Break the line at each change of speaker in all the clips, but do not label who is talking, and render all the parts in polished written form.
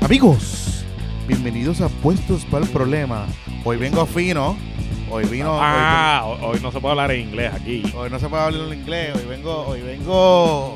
Amigos, bienvenidos a Puestos para el Problema. Hoy vengo fino. Hoy
no se puede hablar en inglés aquí.
Hoy no se puede hablar en inglés. Hoy vengo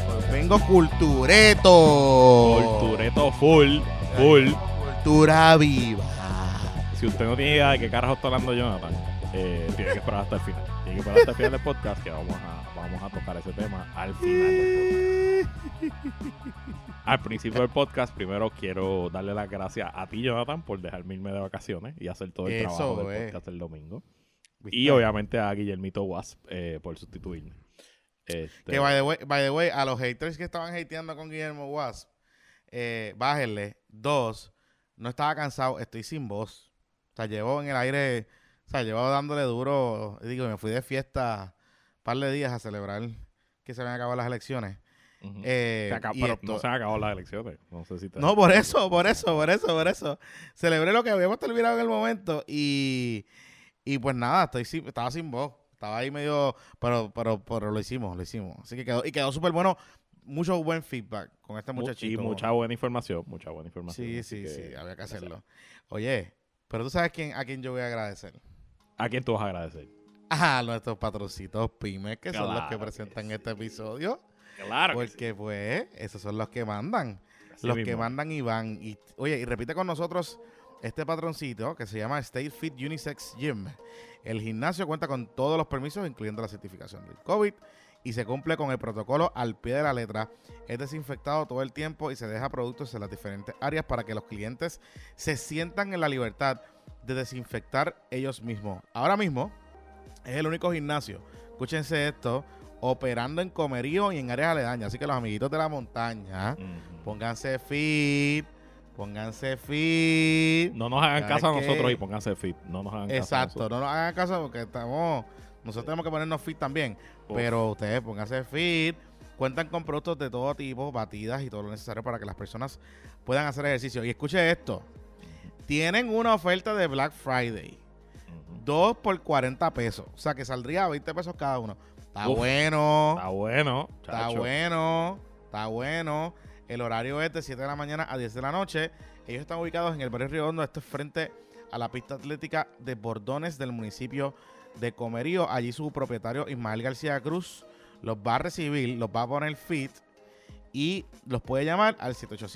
cultureto.
Cultureto full.
Cultura viva.
Si usted no tiene idea de qué carajo está hablando Jonathan, tiene que esperar hasta el final. Tiene que esperar hasta el final del podcast, que vamos a tocar ese tema al final del podcast. Al principio del podcast, primero quiero darle las gracias a ti, Jonathan, por dejarme irme de vacaciones y hacer todo el trabajo del podcast el domingo. ¿Viste? Y obviamente a Guillermito Wasp por sustituirme.
Que by the way, a los haters que estaban hateando con Guillermo Wasp, bájenle. 2, no estaba cansado, estoy sin voz. O sea, llevo en el aire, llevo dándole duro. Digo, me fui de fiesta un par de días a celebrar que se habían acabado las elecciones.
Uh-huh. Pero no se han acabado las elecciones. No sé si
No, por eso. Celebré lo que habíamos terminado en el momento y pues nada, estaba sin voz. Estaba ahí medio, pero lo hicimos. Así que quedó súper bueno. Mucho buen feedback con este muchachito.
Y mucha buena información.
Sí, había que hacerlo. Oye, pero tú sabes a quién yo voy a agradecer.
¿A quién tú vas a agradecer?
A nuestros patroncitos pymes, que son los que presentan este episodio.
Claro.
Porque pues esos son los que mandan.
Así
los
mismo.
que mandan y van. Y repite con nosotros este patroncito que se llama State Fit Unisex Gym. El gimnasio cuenta con todos los permisos, incluyendo la certificación del COVID, y se cumple con el protocolo al pie de la letra. Es desinfectado todo el tiempo y se deja productos en las diferentes áreas para que los clientes se sientan en la libertad de desinfectar ellos mismos. Ahora mismo es el único gimnasio, escúchense esto, operando en Comerío y en áreas aledañas. Así que los amiguitos de la montaña, pónganse fit.
No nos hagan caso a nosotros y pónganse fit. No nos hagan caso.
Exacto, no nos hagan caso porque nosotros tenemos que ponernos fit también. Pero ustedes pónganse fit. Cuentan con productos de todo tipo, batidas y todo lo necesario para que las personas puedan hacer ejercicio. Y escuche esto. Tienen una oferta de Black Friday. 2 por 40 pesos. O sea que saldría a 20 pesos cada uno. Está bueno. El horario es de 7 de la mañana a 10 de la noche. Ellos están ubicados en el barrio Río Hondo. Esto es frente a la pista atlética de Bordones del municipio de Comerío. Allí su propietario Ismael García Cruz los va a recibir, los va a poner fit y los puede llamar al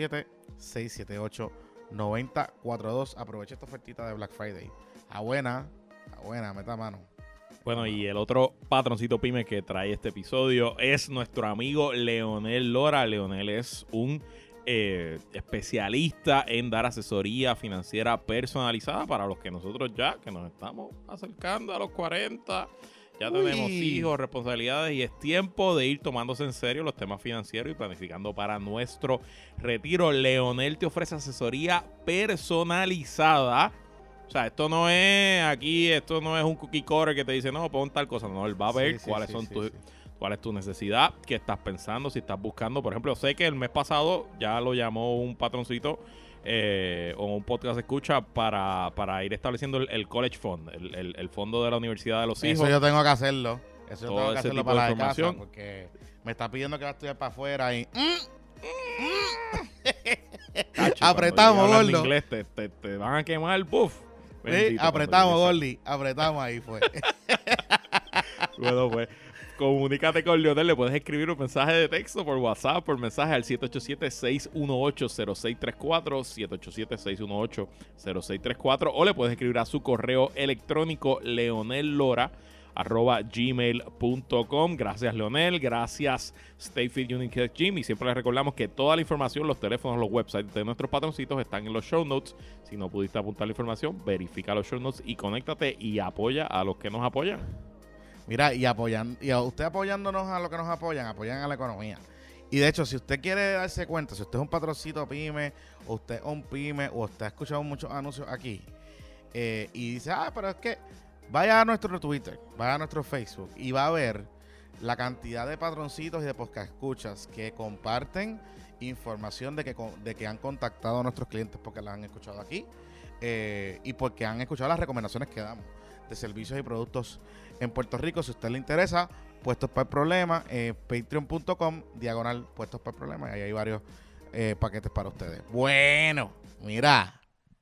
787-678-9042. Aprovecha esta ofertita de Black Friday. Está buena, meta mano.
Bueno, y el otro patroncito pyme que trae este episodio es nuestro amigo Leonel Lora. Leonel es un especialista en dar asesoría financiera personalizada para los que nosotros ya, que nos estamos acercando a los 40, ya tenemos hijos, responsabilidades y es tiempo de ir tomándose en serio los temas financieros y planificando para nuestro retiro. Leonel te ofrece asesoría personalizada. O sea, esto no es un cookie cutter que te dice, no, pon tal cosa. No, él va a ver cuál es tu necesidad, qué estás pensando, si estás buscando. Por ejemplo, sé que el mes pasado ya lo llamó un patroncito o un podcast escucha para ir estableciendo el College Fund, el fondo de la universidad de los hijos.
Eso yo tengo que hacerlo. Para la casa,
información.
porque me está pidiendo que va a estudiar para afuera y...
Cacho,
apretamos, gordo.
Inglés te van a quemar el buff.
Sí, apretamos, Gordy. Apretamos, ahí fue.
Bueno, pues, comunícate con Leonel. Le puedes escribir un mensaje de texto por WhatsApp, por mensaje al 787-618-0634, 787-618-0634, o le puedes escribir a su correo electrónico leonellora@gmail.com. Gracias, Leonel. Gracias, Stay Fit Unisex Gym. Y siempre les recordamos que toda la información, los teléfonos, los websites de nuestros patroncitos están en los show notes. Si no pudiste apuntar la información, verifica los show notes y conéctate y apoya a los que nos apoyan.
Mira, y a usted apoyándonos a los que nos apoyan a la economía. Y de hecho, si usted quiere darse cuenta, si usted es un patroncito pyme, o usted es un pyme, o usted ha escuchado muchos anuncios aquí, y dice, pero es que vaya a nuestro Twitter, vaya a nuestro Facebook y va a ver la cantidad de patroncitos y de podcast escuchas que comparten información de que han contactado a nuestros clientes porque las han escuchado aquí y porque han escuchado las recomendaciones que damos de servicios y productos en Puerto Rico. Si a usted le interesa, Puestos para el Problema, patreon.com/Puestos para el Problema. Ahí hay varios paquetes para ustedes. Bueno, mira.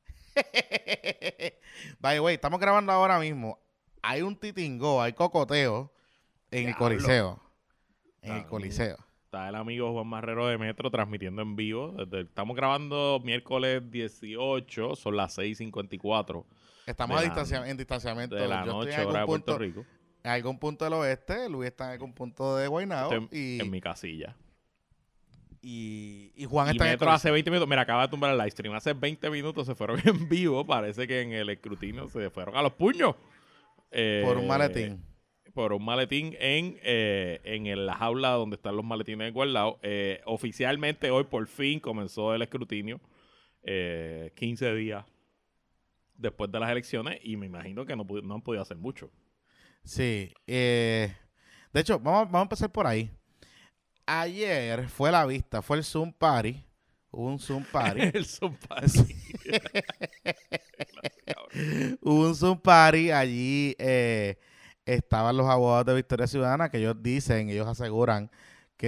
By the way, estamos grabando ahora mismo. Hay un titingo, hay cocoteo en el Coliseo. En el Coliseo.
Está el amigo Juan Marrero de Metro transmitiendo en vivo. Estamos grabando miércoles 18, son las 6:54.
Estamos en distanciamiento.
De la noche, hora de Puerto Rico.
En algún punto del oeste, Luis está en algún punto de Guaynabo.
En mi casilla.
Y Juan está
en
en
el Metro hace 20 minutos. Mira, acaba de tumbar el live stream. Hace 20 minutos se fueron en vivo. Parece que en el escrutinio se fueron a los puños.
Por un maletín.
Por un maletín en la jaula donde están los maletines guardados. Oficialmente hoy por fin comenzó el escrutinio. 15 días después de las elecciones. Y me imagino que no han podido hacer mucho.
Sí. De hecho, vamos a empezar por ahí. Ayer fue la vista, fue el Zoom Party. Hubo un Zoom Party.
El Zoom Party.
Hubo un Zoom Party. Allí estaban los abogados de Victoria Ciudadana que ellos aseguran que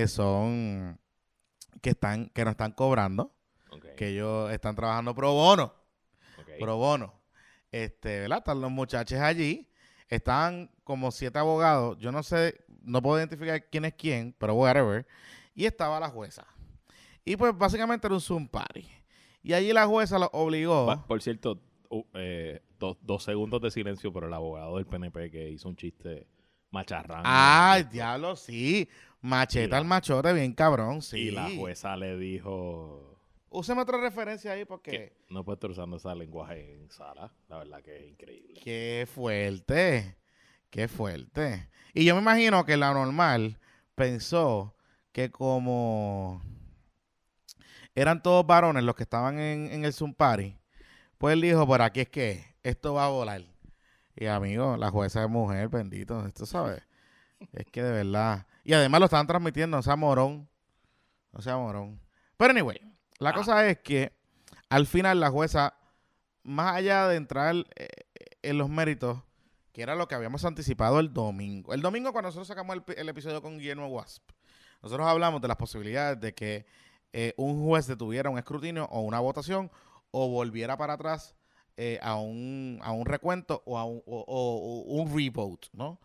no están cobrando. Okay. Que ellos están trabajando pro bono. Okay. Pro bono. ¿Verdad? Están los muchachos allí. Estaban como 7 abogados. Yo no sé, no puedo identificar quién es quién, pero whatever. Y estaba la jueza. Y pues básicamente era un Zoom Party. Y allí la jueza los obligó.
Por cierto, 2 segundos de silencio por el abogado del PNP que hizo un chiste macharrán.
¡Ay, diablo, sí! Macheta al machote, bien cabrón, sí.
Y la jueza le dijo...
Úseme otra referencia ahí porque...
No puedo estar usando ese lenguaje en sala. La verdad que es increíble.
¡Qué fuerte! ¡Qué fuerte! Y yo me imagino que la normal pensó que como eran todos varones los que estaban en el Zoom Party, pues él dijo, por aquí es que esto va a volar. Y amigo, la jueza es mujer, bendito, esto sabes. Es que de verdad. Y además lo estaban transmitiendo, no sea morón. No sea morón. Pero anyway, la cosa es que al final la jueza, más allá de entrar en los méritos, que era lo que habíamos anticipado el domingo. El domingo cuando nosotros sacamos el episodio con Guillermo Wasp, nosotros hablamos de las posibilidades de que un juez detuviera un escrutinio o una votación o volviera para atrás a un recuento o un revote, ¿no?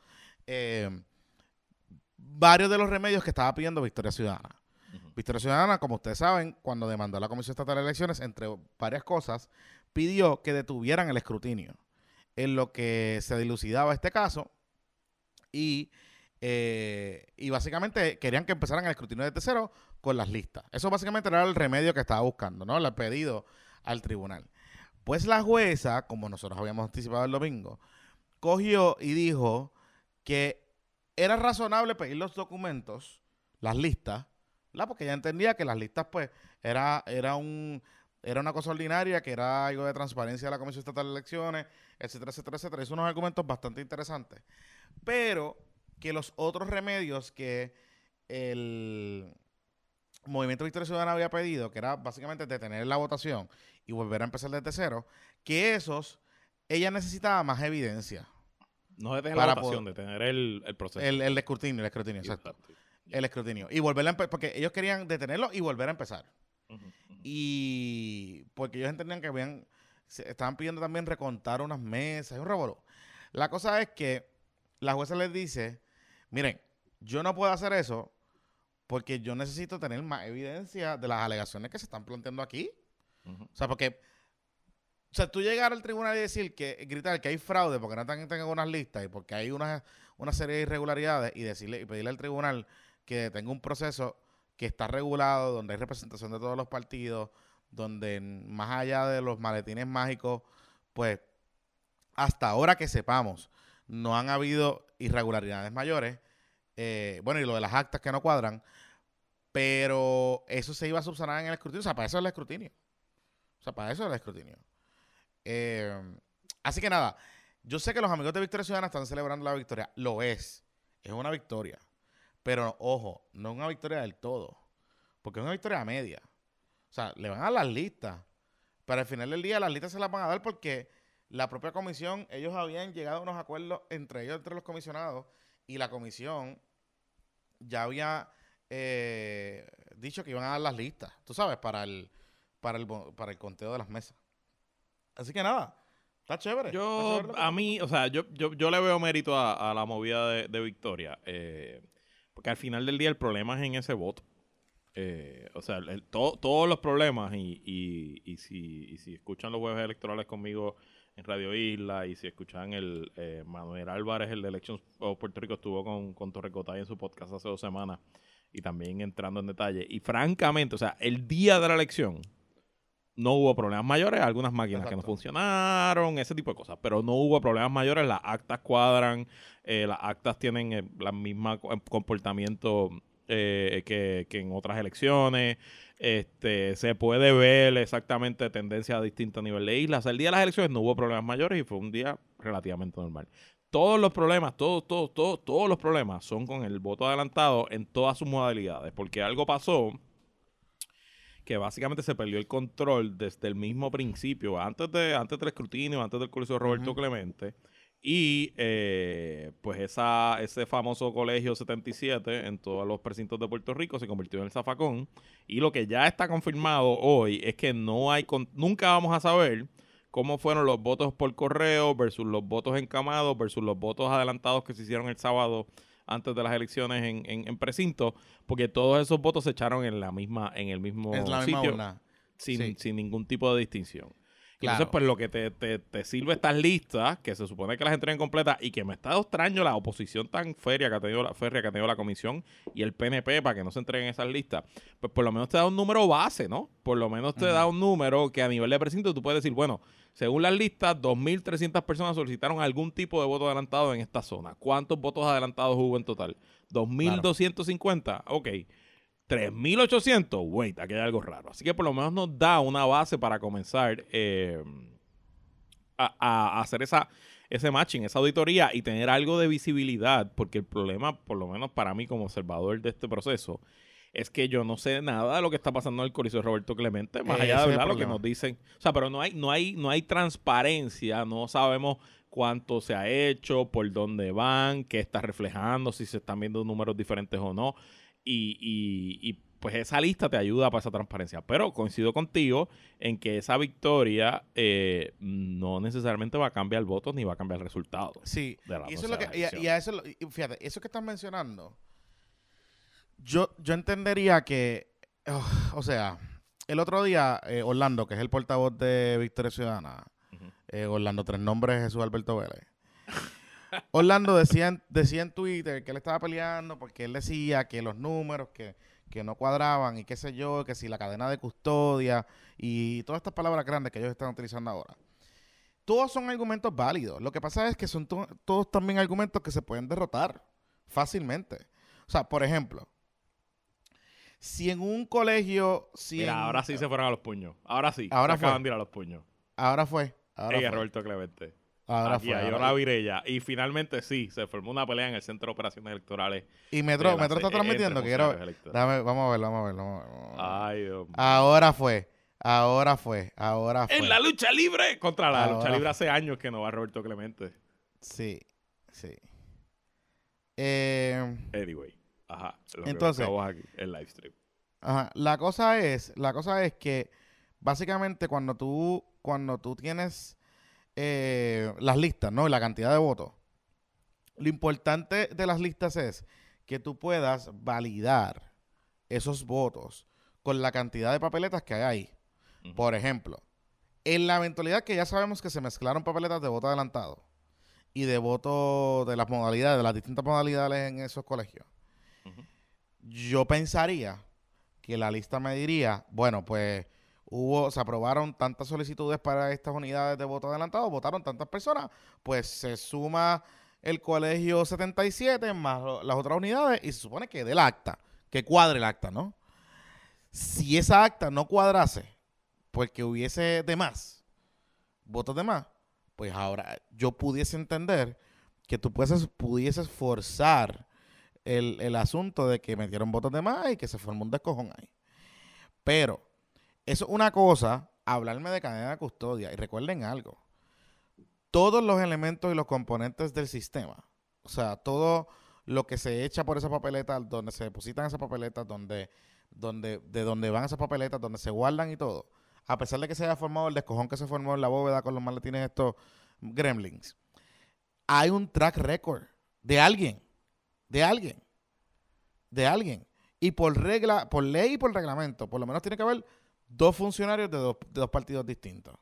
Varios de los remedios que estaba pidiendo Victoria Ciudadana. Uh-huh. Victoria Ciudadana, como ustedes saben, cuando demandó a la Comisión Estatal de Elecciones, entre varias cosas, pidió que detuvieran el escrutinio en lo que se dilucidaba este caso y básicamente querían que empezaran el escrutinio desde cero con las listas. Eso básicamente era el remedio que estaba buscando, ¿no? El pedido al tribunal. Pues la jueza, como nosotros habíamos anticipado el domingo, cogió y dijo que era razonable pedir los documentos, las listas, ¿verdad? Porque ella entendía que las listas, pues, era una cosa ordinaria, que era algo de transparencia de la Comisión Estatal de Elecciones, etcétera, etcétera, etcétera. Hizo unos argumentos bastante interesantes. Pero que los otros remedios que el Movimiento Victoria Ciudadana había pedido, que era básicamente detener la votación y volver a empezar desde cero, que ella necesitaba más evidencia.
No detener la votación, detener el proceso.
El escrutinio, exacto. El escrutinio. Y volver a empezar, porque ellos querían detenerlo y volver a empezar. Uh-huh. Y porque ellos entendían que estaban pidiendo también recontar unas mesas, es un revolú. La cosa es que la jueza les dice, miren, yo no puedo hacer eso porque yo necesito tener más evidencia de las alegaciones que se están planteando aquí. Uh-huh. O sea, tú llegar al tribunal y gritar que hay fraude porque no tengan unas listas y porque hay una serie de irregularidades y pedirle al tribunal que tenga un proceso que está regulado, donde hay representación de todos los partidos, donde más allá de los maletines mágicos, pues hasta ahora que sepamos, no han habido irregularidades mayores. Y lo de las actas que no cuadran, pero eso se iba a subsanar en el escrutinio. O sea, para eso es el escrutinio. Así que nada, yo sé que los amigos de Victoria Ciudadana están celebrando la victoria. Lo es una victoria. Pero, ojo, no es una victoria del todo. Porque es una victoria media. O sea, le van a dar las listas. Pero al final del día las listas se las van a dar porque la propia comisión, ellos habían llegado a unos acuerdos entre los comisionados, y la comisión ya había dicho que iban a dar las listas, tú sabes, para el conteo de las mesas. Así que nada, está chévere.
A mí, o sea, yo le veo mérito a la movida de Victoria, porque al final del día el problema es en ese voto. O sea, todos los problemas y si escuchan los jueves electorales conmigo en Radio Isla y si escuchan el Manuel Álvarez, el de Elections of Puerto Rico, estuvo con Torrecotay en su podcast hace 2 semanas y también entrando en detalle. Y francamente, o sea, el día de la elección no hubo problemas mayores, algunas máquinas que no funcionaron, ese tipo de cosas, pero no hubo problemas mayores, las actas cuadran, las actas tienen el mismo comportamiento que en otras elecciones, se puede ver exactamente tendencias distintas a nivel de islas. O sea, el día de las elecciones no hubo problemas mayores y fue un día relativamente normal. Todos los problemas, todos los problemas son con el voto adelantado en todas sus modalidades, porque algo pasó que básicamente se perdió el control desde el mismo principio, antes del escrutinio, antes del colegio de Roberto Clemente, y pues ese famoso colegio 77 en todos los precintos de Puerto Rico se convirtió en el zafacón, y lo que ya está confirmado hoy es que nunca vamos a saber cómo fueron los votos por correo versus los votos encamados versus los votos adelantados que se hicieron el sábado antes de las elecciones en precinto, porque todos esos votos se echaron en el mismo sitio, sin ningún tipo de distinción. Claro. Entonces, pues lo que te sirve estas listas, que se supone que las entreguen completas, y que me está extraño la oposición tan férrea que ha tenido la comisión y el PNP para que no se entreguen esas listas, pues por lo menos te da un número base, ¿no? Por lo menos te da un número que a nivel de precinto tú puedes decir, bueno, según las listas, 2.300 personas solicitaron algún tipo de voto adelantado en esta zona. ¿Cuántos votos adelantados hubo en total? 2.250. Claro. Ok. 3.800. Wait, aquí hay algo raro. Así que por lo menos nos da una base para comenzar a hacer ese matching, esa auditoría y tener algo de visibilidad, porque el problema, por lo menos para mí como observador de este proceso, es que yo no sé nada de lo que está pasando en el Coliseo Roberto Clemente, más allá de hablar lo que nos dicen. O sea, pero no hay transparencia, no sabemos cuánto se ha hecho, por dónde van, qué está reflejando, si se están viendo números diferentes o no. Y pues esa lista te ayuda para esa transparencia. Pero coincido contigo en que esa victoria no necesariamente va a cambiar votos ni va a cambiar el resultado.
Sí, y eso es lo que, y a eso, fíjate, eso que estás mencionando, yo entendería que, o sea, el otro día, Orlando, que es el portavoz de Victoria Ciudadana, Orlando, 3 nombres, Jesús Alberto Vélez. Orlando decía en Twitter que él estaba peleando porque él decía que los números que no cuadraban y qué sé yo, que si la cadena de custodia y todas estas palabras grandes que ellos están utilizando ahora. Todos son argumentos válidos. Lo que pasa es que son todos también argumentos que se pueden derrotar fácilmente. O sea, por ejemplo, si en un colegio...
Mira, ahora sí se fueron a los puños. Ahora sí.
Ahora
acaban de ir a los puños.
Ahora fue.
Roberto Clemente. Aquí hay una virella. Y finalmente sí, se formó una pelea en el Centro de Operaciones Electorales.
Y Metro está transmitiendo. Vamos a verlo.
Ay, Dios mío.
Ahora fue.
En la lucha libre. Contra la lucha libre hace años que no va Roberto Clemente.
Sí.
Anyway. Ajá.
Entonces,
aquí, el live stream.
Ajá. La cosa es que básicamente cuando tú tienes las listas, ¿no? Y la cantidad de votos. Lo importante de las listas es que tú puedas validar esos votos con la cantidad de papeletas que hay ahí. Uh-huh. Por ejemplo, en la eventualidad que ya sabemos que se mezclaron papeletas de voto adelantado y de voto de las modalidades, de las distintas modalidades en esos colegios, uh-huh, yo pensaría que la lista me diría, bueno, pues se aprobaron tantas solicitudes para estas unidades de voto adelantado, votaron tantas personas, pues se suma el colegio 77 más las otras unidades y se supone que dé el acta, que cuadre el acta, ¿no? Si esa acta no cuadrase, porque hubiese votos de más, pues ahora yo pudiese entender que tú pudieses forzar el asunto de que metieron votos de más y que se formó un descojón ahí. Pero eso es una cosa, hablarme de cadena de custodia. Y recuerden algo, todos los elementos y los componentes del sistema, o sea, todo lo que se echa por esa papeleta, donde se depositan esas papeletas, donde de donde van esas papeletas, donde se guardan y todo, a pesar de que se haya formado el descojón que se formó en la bóveda con los maletines estos gremlins, hay un track record de alguien. Y por regla, por ley y por reglamento, por lo menos tiene que haber 2 funcionarios de dos partidos distintos.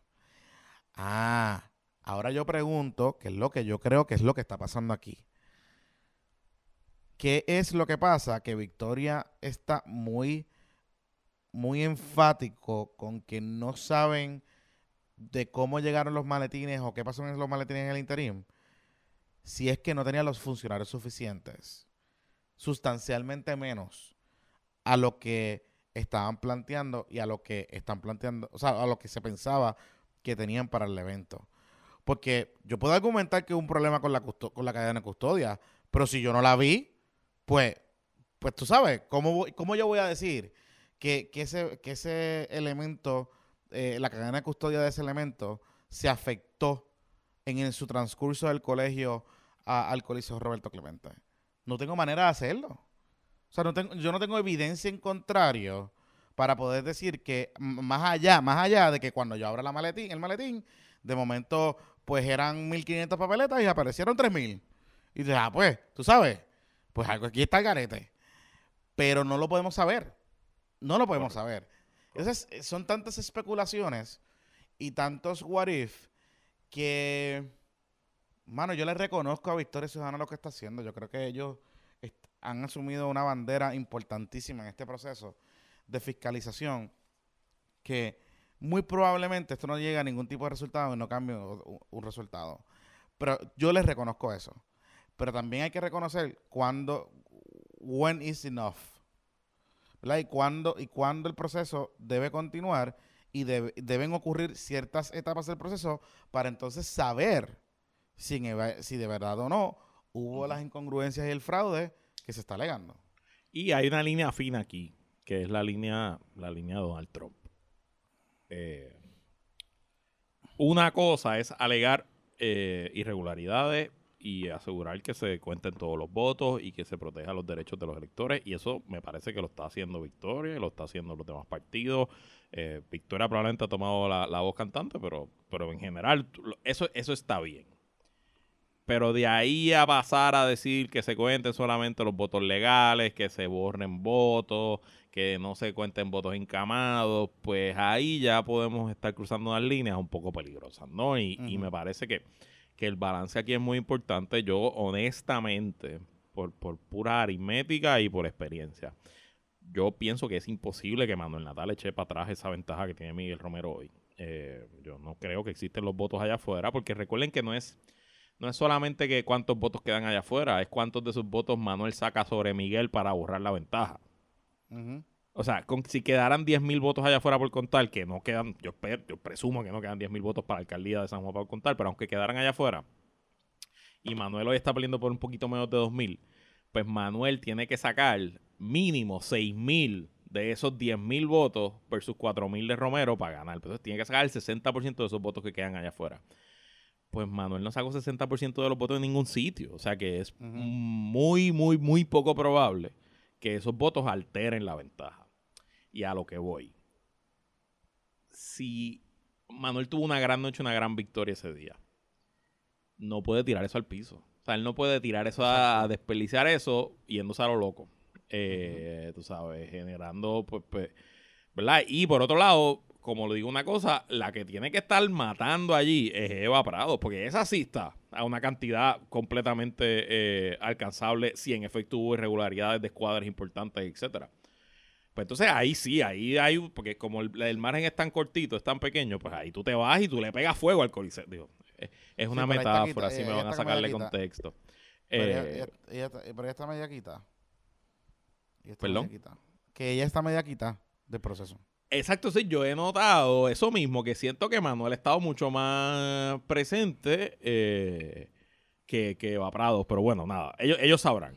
Ahora yo pregunto, ¿qué es lo que yo creo que es lo que está pasando aquí? ¿Qué es lo que pasa? Que Victoria está muy, muy enfático con que no saben de cómo llegaron los maletines o qué pasó en los maletines en el interim. Si es que no tenía los funcionarios suficientes, sustancialmente menos a lo que estaban planteando y a lo que están planteando, o sea, a lo que se pensaba que tenían para el evento. Porque yo puedo argumentar que hubo un problema con la cadena de custodia, pero si yo no la vi, pues tú sabes, ¿cómo yo voy a decir que ese elemento, la cadena de custodia de ese elemento, se afectó en su transcurso del colegio al Coliseo Roberto Clemente? No tengo manera de hacerlo. O sea, yo no tengo evidencia en contrario para poder decir que más allá de que cuando yo abra el maletín, de momento, pues eran 1.500 papeletas y aparecieron 3.000. Y dices, pues, tú sabes, pues algo aquí está el garete. Pero no lo podemos saber. No lo podemos saber. Entonces, son tantas especulaciones y tantos what if que, mano, yo les reconozco a Victoria Ciudadana lo que está haciendo. Yo creo que ellos han asumido una bandera importantísima en este proceso de fiscalización que muy probablemente esto no llegue a ningún tipo de resultado y no cambie un resultado. Pero yo les reconozco eso. Pero también hay que reconocer when is enough, ¿verdad? Y cuándo el proceso debe continuar y deben ocurrir ciertas etapas del proceso para entonces saber si de verdad o no hubo las incongruencias y el fraude que se está alegando.
Y hay una línea fina aquí, que es la línea de Donald Trump. Una cosa es alegar irregularidades y asegurar que se cuenten todos los votos y que se protejan los derechos de los electores, y eso me parece que lo está haciendo Victoria y lo está haciendo los demás partidos. Victoria probablemente ha tomado la voz cantante, pero en general eso está bien. Pero de ahí a pasar a decir que se cuenten solamente los votos legales, que se borren votos, que no se cuenten votos encamados, pues ahí ya podemos estar cruzando unas líneas un poco peligrosas, ¿no? Y me parece que el balance aquí es muy importante. Yo, honestamente, por pura aritmética y por experiencia, yo pienso que es imposible que Manuel Natal eche para atrás esa ventaja que tiene Miguel Romero hoy. Yo no creo que existen los votos allá afuera, porque recuerden que no es solamente que cuántos votos quedan allá afuera, es cuántos de sus votos Manuel saca sobre Miguel para borrar la ventaja. O sea, si quedaran 10.000 votos allá afuera por contar, que no quedan, yo presumo que no quedan 10.000 votos para la alcaldía de San Juan por contar, pero aunque quedaran allá afuera, y Manuel hoy está peleando por un poquito menos de 2.000, pues Manuel tiene que sacar mínimo 6.000 de esos 10.000 votos versus 4.000 de Romero para ganar. Entonces tiene que sacar el 60% de esos votos que quedan allá afuera. Pues Manuel no sacó 60% de los votos en ningún sitio. O sea que es muy, muy, muy poco probable que esos votos alteren la ventaja. Y a lo que voy. Si Manuel tuvo una gran noche, una gran victoria ese día, no puede tirar eso al piso. O sea, él no puede tirar eso a desperdiciar eso yéndose a lo loco. Tú sabes, generando, pues, ¿verdad? Y por otro lado, como lo digo una cosa, la que tiene que estar matando allí es Eva Prado, porque esa sí está a una cantidad completamente alcanzable si en efecto hubo irregularidades de escuadras importantes, etcétera. Pues entonces ahí sí, ahí hay, porque como el margen es tan cortito, es tan pequeño, pues ahí tú te vas y tú le pegas fuego al Coliseo. Digo, es una metáfora, así me van a sacarle contexto.
Pero ella está media quita.
¿Perdón?
Que ella está media quita del proceso.
Exacto, sí, yo he notado eso mismo, que siento que Manuel ha estado mucho más presente que Eva Prado, pero bueno, nada, ellos sabrán.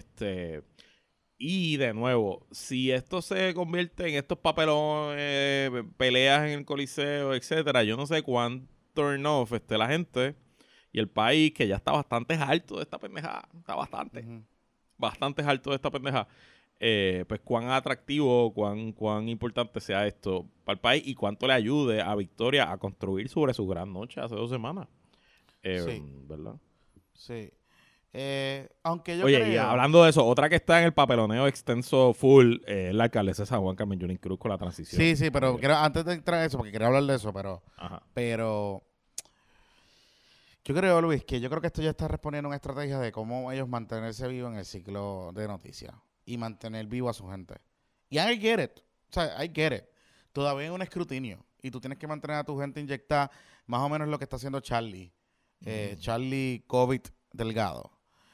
Y de nuevo, si esto se convierte en estos papelones, peleas en el Coliseo, etcétera, yo no sé cuánto turn off la gente y el país, que ya está bastante harto de esta pendejada, está bastante harto de esta pendejada. pues cuán atractivo, cuán importante sea esto para el país y cuánto le ayude a Victoria a construir sobre su gran noche hace 2 semanas.
Sí,
¿Verdad?
sí. Aunque yo
Oye, y
creo...
hablando de eso, otra que está en el papeloneo extenso full es la alcaldesa de San Juan, Carmen Yulín Cruz, con la transición.
Sí, sí, pero antes de entrar en eso, porque quería hablar de eso,
Ajá.
pero yo creo, Luis, que yo creo que esto ya está respondiendo a una estrategia de cómo ellos mantenerse vivos en el ciclo de noticias y mantener vivo a su gente. Y I get it. O sea, I get it. Todavía hay un escrutinio y tú tienes que mantener a tu gente inyectada, más o menos lo que está haciendo Charlie. Charlie COVID Delgado.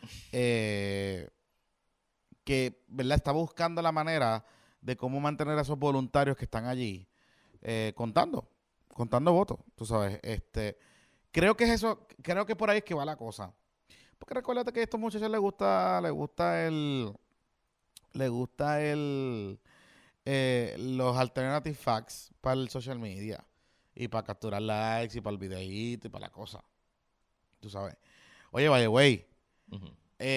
Que, ¿verdad? Está buscando la manera de cómo mantener a esos voluntarios que están allí contando votos, tú sabes. Creo que es eso, creo que por ahí es que va la cosa. Porque recuérdate que a estos muchachos los alternative facts para el social media y para capturar likes y para el videíto y para la cosa, tú sabes. Oye, by the way,
Uh-huh.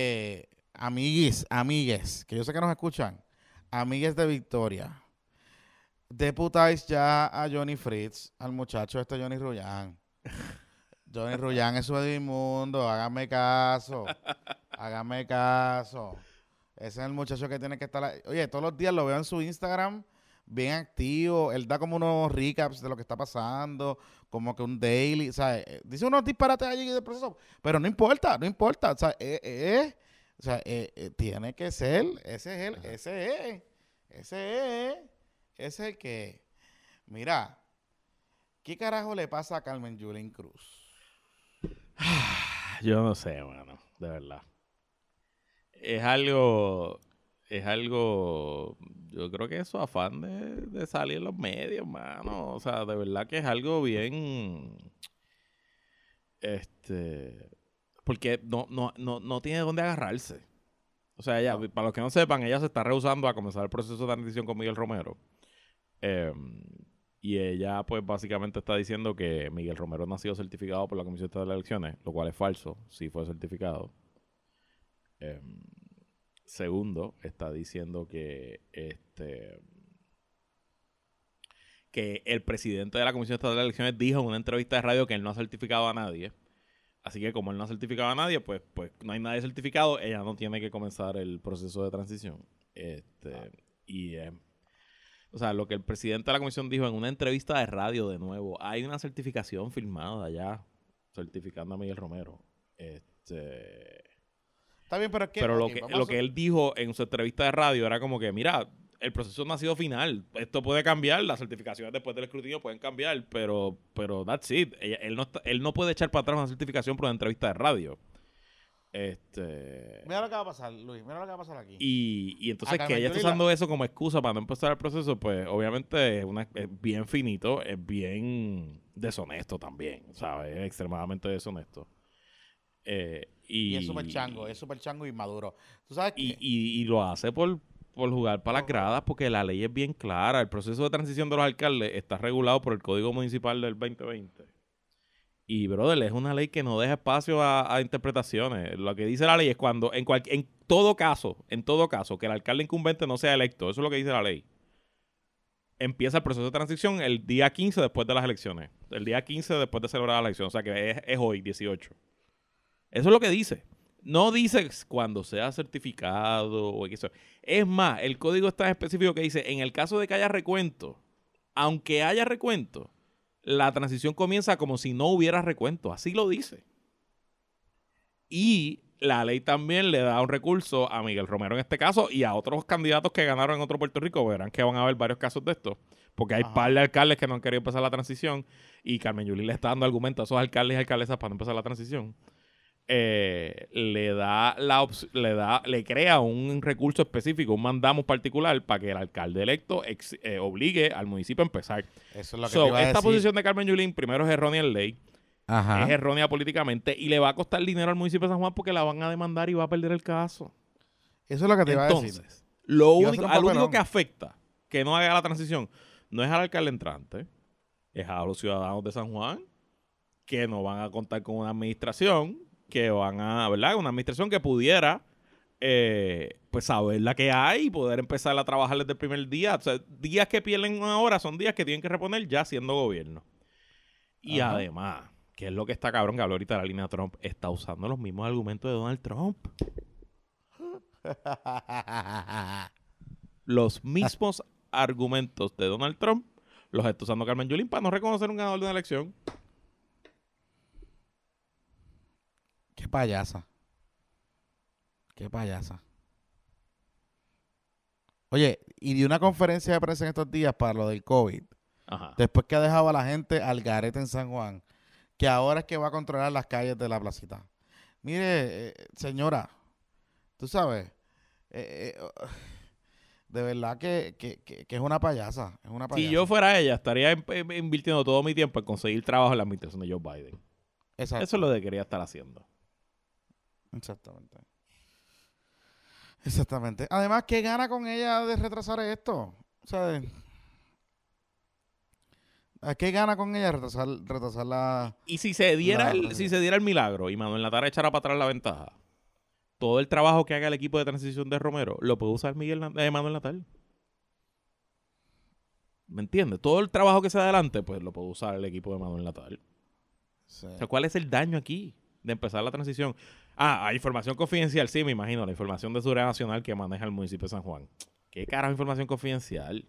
amigues, que yo sé que nos escuchan, amigues de Victoria, deputáis ya a Johnny Fritz, al muchacho Johnny Rullán. Johnny Rullán es un inmundo, hágame caso. Ese es el muchacho que tiene que estar ahí. Oye, todos los días lo veo en su Instagram, bien activo. Él da como unos recaps de lo que está pasando, como que un daily, ¿sabes? Dice unos disparates allí del proceso, pero no importa. O sea, tiene que ser, ese es el que, mira, ¿qué carajo le pasa a Carmen Yulín Cruz?
Yo no sé, mano, de verdad. Es algo, yo creo que es su afán de salir en los medios, mano. O sea, de verdad que es algo bien, porque no tiene dónde agarrarse. O sea, ella, para los que no sepan, ella se está rehusando a comenzar el proceso de transición con Miguel Romero. Y ella, pues, básicamente está diciendo que Miguel Romero no ha sido certificado por la Comisión Estatal de Elecciones, lo cual es falso, sí fue certificado. Segundo, está diciendo que el presidente de la Comisión Estatal de Elecciones dijo en una entrevista de radio que él no ha certificado a nadie. Así que como él no ha certificado a nadie, pues no hay nadie certificado, ella no tiene que comenzar el proceso de transición. O sea, lo que el presidente de la comisión dijo en una entrevista de radio, de nuevo, hay una certificación firmada ya, certificando a Miguel Romero.
Está bien, pero es que...
Pero
okay,
lo que él dijo en su entrevista de radio era como que, mira, el proceso no ha sido final. Esto puede cambiar, las certificaciones después del escrutinio pueden cambiar, pero that's it. Él no puede echar para atrás una certificación por una entrevista de radio.
Mira lo que va a pasar, Luis, mira lo que va a pasar aquí.
Y entonces que ella está usando eso como excusa para no empezar el proceso, pues obviamente es bien finito, es bien deshonesto también, ¿sabes? Es extremadamente deshonesto.
Y es súper chango y maduro. ¿Tú sabes qué?
Y lo hace por jugar para las gradas, porque la ley es bien clara. El proceso de transición de los alcaldes está regulado por el Código Municipal del 2020. Y, brother, es una ley que no deja espacio a interpretaciones. Lo que dice la ley es cuando, en todo caso, que el alcalde incumbente no sea electo, eso es lo que dice la ley. Empieza el proceso de transición el día 15 después de las elecciones. El día 15 después de celebrar la elección. O sea que es hoy, 18. Eso es lo que dice. No dice cuando sea certificado o eso. Es más, el código está específico que dice, en el caso de que haya recuento, aunque haya recuento, la transición comienza como si no hubiera recuento. Así lo dice. Y la ley también le da un recurso a Miguel Romero en este caso y a otros candidatos que ganaron en otro Puerto Rico. Verán que van a haber varios casos de esto. Porque hay par de alcaldes que no han querido empezar la transición y Carmen Yulín le está dando argumentos a esos alcaldes y alcaldesas para no empezar la transición. Le crea un recurso específico, un mandamus particular para que el alcalde electo obligue al municipio a empezar.
Eso es lo que te iba a
esta
decir.
posición de Carmen Yulín, primero, es errónea en ley.
Ajá.
Es errónea políticamente y le va a costar dinero al municipio de San Juan porque la van a demandar y va a perder el caso.
Eso es lo que te iba a decir.
Entonces, lo único que afecta que no haga la transición no es al alcalde entrante, es a los ciudadanos de San Juan que no van a contar con una administración que van a, ¿verdad? Una administración que pudiera pues saber la que hay y poder empezar a trabajar desde el primer día. O sea, días que pierden una hora son días que tienen que reponer ya siendo gobierno. Y
Ajá.
además, que es lo que está cabrón, que habló ahorita de la línea Trump, está usando los mismos argumentos de Donald Trump. Los mismos argumentos de Donald Trump los está usando Carmen Yulín para no reconocer un ganador de una elección.
Qué payasa. Qué payasa. Oye, y de una conferencia de prensa en estos días para lo del COVID,
Ajá.
después que ha dejado a la gente al garete en San Juan, que ahora es que va a controlar las calles de la placita. Mire, señora, tú sabes, de verdad que es una payasa. Es una payasa.
Si yo fuera ella, estaría invirtiendo todo mi tiempo en conseguir trabajo en la administración de Joe Biden.
Exacto.
Eso es lo que quería estar haciendo.
Exactamente. Exactamente. Además, ¿qué gana con ella de retrasar esto? O sea, ¿qué gana con ella retrasar la...
Y si se diera el milagro y Manuel Natal echara para atrás la ventaja, todo el trabajo que haga el equipo de transición de Romero lo puede usar Manuel Natal. ¿Me entiendes? Todo el trabajo que se adelante, pues lo puede usar el equipo de Manuel Natal.
Sí.
O sea, ¿cuál es el daño aquí de empezar la transición? Hay información confidencial, sí, me imagino, la información de seguridad nacional que maneja el municipio de San Juan. ¿Qué carajo información confidencial?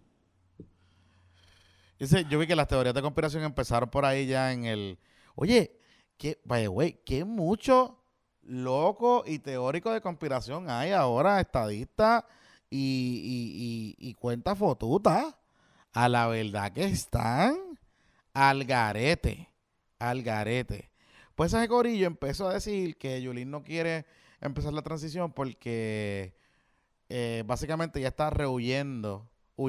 Yo vi que las teorías de conspiración empezaron por ahí ya en el... Oye, by the way, qué mucho loco y teórico de conspiración hay ahora, estadistas y cuentas fotutas. A la verdad que están al garete. Al garete. Pues ese corillo empezó a decir que Yulín no quiere empezar la transición porque básicamente ya está huyendo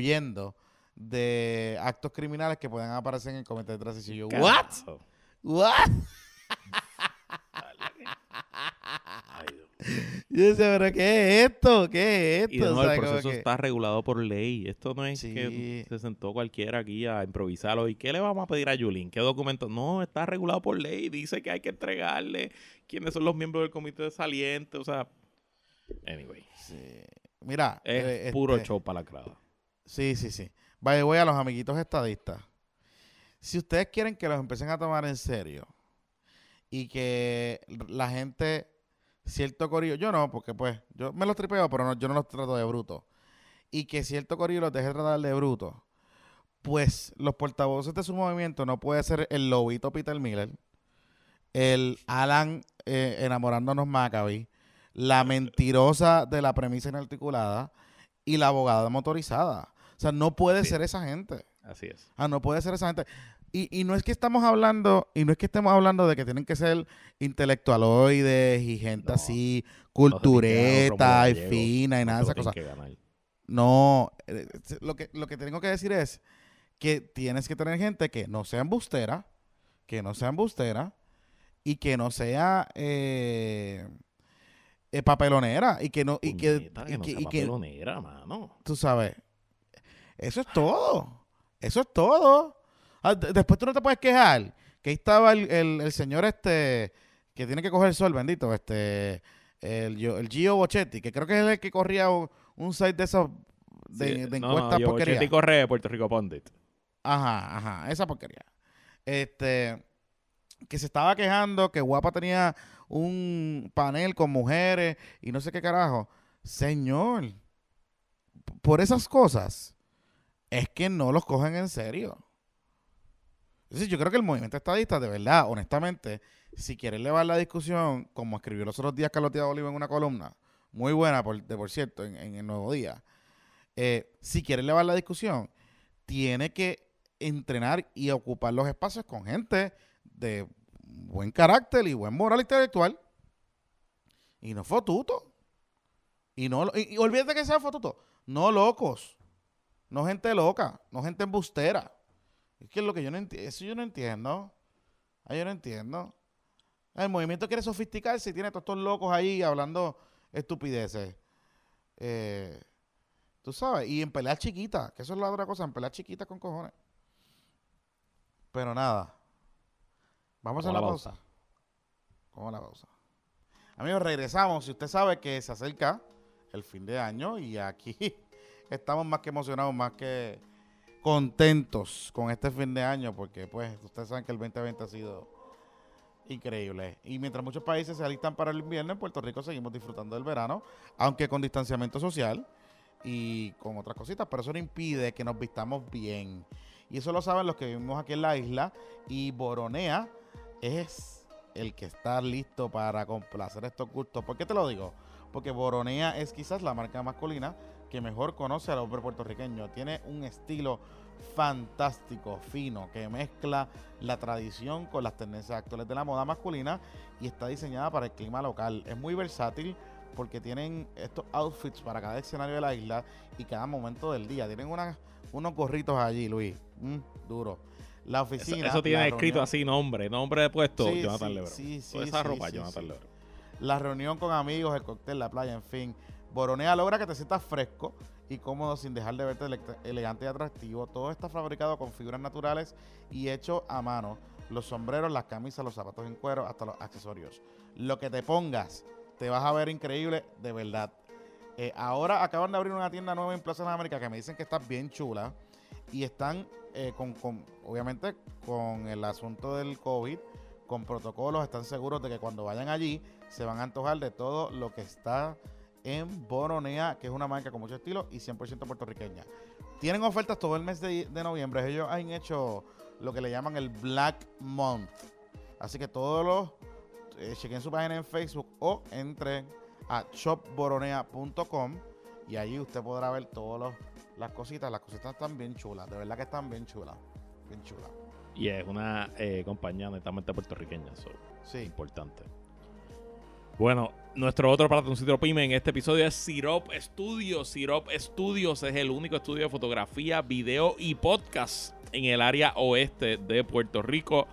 de actos criminales que puedan aparecer en el comité de transición. Yo, ¿what? ¿What?
Ay, Dios.
Yo decía, ¿pero qué es esto? ¿Qué es esto?
Y de nuevo,
O sea,
el
como
proceso
que-
está regulado por ley. Esto no es
Sí.
que se sentó cualquiera aquí a improvisarlo. ¿Y qué le vamos a pedir a Yulín? ¿Qué documento? No, está regulado por ley. Dice que hay que entregarle quiénes son los miembros del comité de saliente. O sea, anyway.
Sí. Mira.
Es puro show para la grada.
Sí. Voy a los amiguitos estadistas. Si ustedes quieren que los empiecen a tomar en serio y que la gente, cierto corillo, yo no, porque pues yo me los tripeo, pero no, yo no los trato de bruto. Y que cierto corillo los deje tratar de bruto, pues los portavoces de su movimiento no puede ser el lobito Peter Miller, el Alan enamorándonos Maccabi, la mentirosa de la premisa inarticulada y la abogada motorizada. O sea, no puede
Sí.
ser esa gente.
Así es.
No puede ser esa gente. Y no es que estamos hablando, y no es que estemos hablando de que tienen que ser intelectualoides y gente
No,
así,
No se
cultureta y
tienen que ganar un Rómulo
fina y
Gallego,
nada de
no se
esas
lo
cosas.
tienen que ganar.
No, lo que tengo que decir es que tienes que tener gente que no sea embustera y que no sea papelonera y que no
Puñeta, que no sea papelonera, mano.
tú sabes, eso es todo. Eso es todo. Después tú no te puedes quejar que ahí estaba el señor que tiene que coger el sol, bendito, el Gio Bochetti, que creo que es el que corría un site de esos de encuestas porquería.
Bochetti corre de Puerto Rico Pundit.
Ajá, esa porquería. Que se estaba quejando que Guapa tenía un panel con mujeres y no sé qué carajo. Señor, por esas cosas es que no los cogen en serio. Es decir, yo creo que el movimiento estadista, de verdad, honestamente, si quiere elevar la discusión, como escribió los otros días Carlos Díaz Oliva en una columna, muy buena, por cierto, en el Nuevo Día, si quiere elevar la discusión, tiene que entrenar y ocupar los espacios con gente de buen carácter y buen moral intelectual. Y no fotuto. Y olvídate que sea fotuto. No locos. No gente loca. No gente embustera. Es que es lo que yo no entiendo. Eso yo no entiendo. Yo no entiendo. El movimiento quiere sofisticarse y tiene todos estos locos ahí hablando estupideces. Tú sabes. Y en pelear chiquita. Que eso es la otra cosa. En pelear chiquita con cojones. Pero nada. Vamos a la pausa. Vamos a la pausa. Amigos, regresamos. Si usted sabe que se acerca el fin de año y aquí estamos más que emocionados, más que contentos con este fin de año porque pues ustedes saben que el 2020 ha sido increíble. Y mientras muchos países se alistan para el invierno, en Puerto Rico seguimos disfrutando del verano, aunque con distanciamiento social y con otras cositas, pero eso no impide que nos vistamos bien. Y eso lo saben los que vivimos aquí en la isla y Boronea es el que está listo para complacer estos gustos. ¿Por qué te lo digo? Porque Boronea es quizás la marca masculina que mejor conoce al hombre puertorriqueño. Tiene un estilo fantástico, fino, que mezcla la tradición con las tendencias actuales de la moda masculina y está diseñada para el clima local. Es muy versátil porque tienen estos outfits para cada escenario de la isla y cada momento del día. Tienen unos gorritos allí, Luis, duro. La oficina.
Eso tiene escrito así, nombre de puesto,
sí,
Jonathan
sí,
Lebron.
sí, sí,
Toda esa
sí,
ropa,
sí,
Jonathan
sí.
Lebron.
La reunión con amigos, el cóctel, la playa, en fin. Boronea logra que te sientas fresco y cómodo sin dejar de verte elegante y atractivo. Todo está fabricado con figuras naturales y hecho a mano. Los sombreros, las camisas, los zapatos en cuero, hasta los accesorios. Lo que te pongas, te vas a ver increíble, de verdad. Ahora acaban de abrir una tienda nueva en Plaza de las Américas que me dicen que está bien chula y están obviamente con el asunto del COVID, con protocolos, están seguros de que cuando vayan allí se van a antojar de todo lo que está en Boronea, que es una marca con mucho estilo y 100% puertorriqueña. Tienen ofertas todo el mes de noviembre. Ellos han hecho lo que le llaman el Black Month. Así que todos los chequen su página en Facebook o entren a shopboronea.com y allí usted podrá ver todas las cositas. Las cositas están bien chulas, de verdad que están bien chulas. Bien chulas.
Y es una compañía netamente puertorriqueña, eso
Sí.
es importante. Bueno, nuestro otro patrocinador pyme en este episodio es Syrup Studios. Syrup Studios es el único estudio de fotografía, video y podcast en el área oeste de Puerto Rico.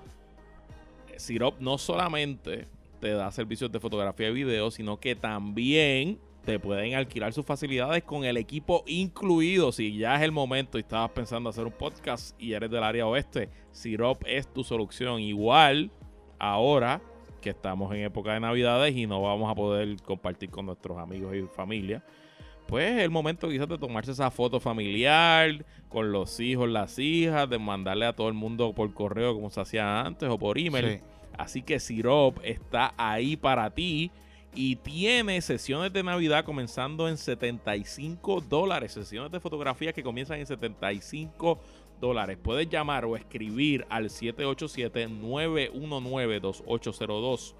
Syrup no solamente te da servicios de fotografía y video, sino que también te pueden alquilar sus facilidades con el equipo incluido. Si ya es el momento y estabas pensando hacer un podcast y eres del área oeste, Syrup es tu solución. Igual, ahora que estamos en época de Navidades y no vamos a poder compartir con nuestros amigos y familia, pues es el momento quizás de tomarse esa foto familiar con los hijos, las hijas, de mandarle a todo el mundo por correo como se hacía antes o por email.
Sí.
Así que Syrup está ahí para ti y tiene sesiones de Navidad comenzando en $75. Sesiones de fotografía que comienzan en $75. Puedes llamar o escribir al 787-919-2802,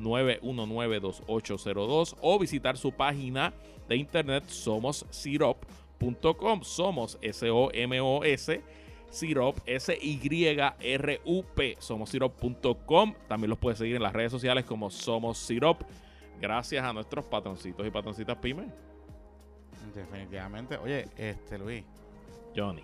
919-2802 o visitar su página de internet somossyrup.com. Somos S-O-M-O-S, Syrup, S-Y-R-U-P, somossyrup.com. También los puedes seguir en las redes sociales como Somos Syrup. Gracias a nuestros patroncitos y patroncitas pyme.
Definitivamente. Oye, Luis.
Johnny.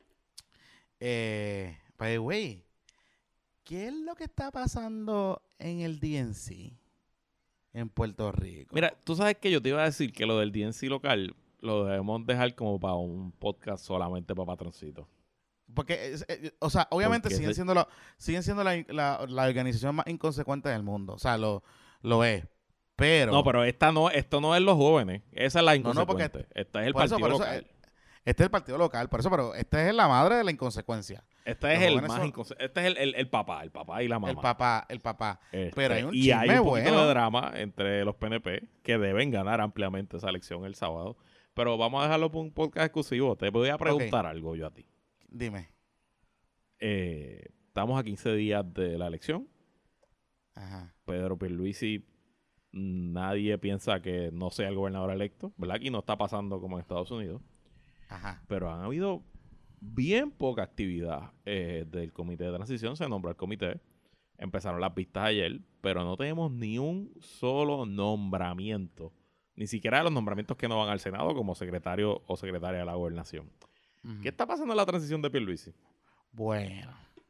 By the way, ¿qué es lo que está pasando en el DNC en Puerto Rico?
Mira, tú sabes que yo te iba a decir que lo del DNC local lo debemos dejar como para un podcast solamente para patroncitos.
Porque, o sea, obviamente
Porque
siguen siendo la organización más inconsecuente del mundo. O sea, lo es. Pero...
No, pero esto no es los jóvenes. Esa es la
No, no, porque-
inconsecuente. Esta es el
por eso-
partido
por eso,
local.
Este es el partido local, por eso, pero esta es la madre de la inconsecuencia.
Este es
los
el
jóvenes
más
son-
inconsecuente. Este es el papá y la mamá.
El papá.
Este,
Pero hay un
y hay
chisme
un poquito
bueno.
de drama entre los PNP que deben ganar ampliamente esa elección el sábado. Pero vamos a dejarlo por un podcast exclusivo. Te voy a preguntar algo yo a ti.
Dime.
Estamos a 15 días de la elección.
Ajá.
Pedro Pierluisi, nadie piensa que no sea el gobernador electo, ¿verdad? Aquí no está pasando como en Estados Unidos.
Ajá.
Pero han habido bien poca actividad del comité de transición. Se nombró el comité. Empezaron las vistas ayer, pero no tenemos ni un solo nombramiento. Ni siquiera de los nombramientos que no van al Senado como secretario o secretaria de la gobernación.
Ujú.
¿Qué está pasando en la transición de Pierluisi?
Bueno.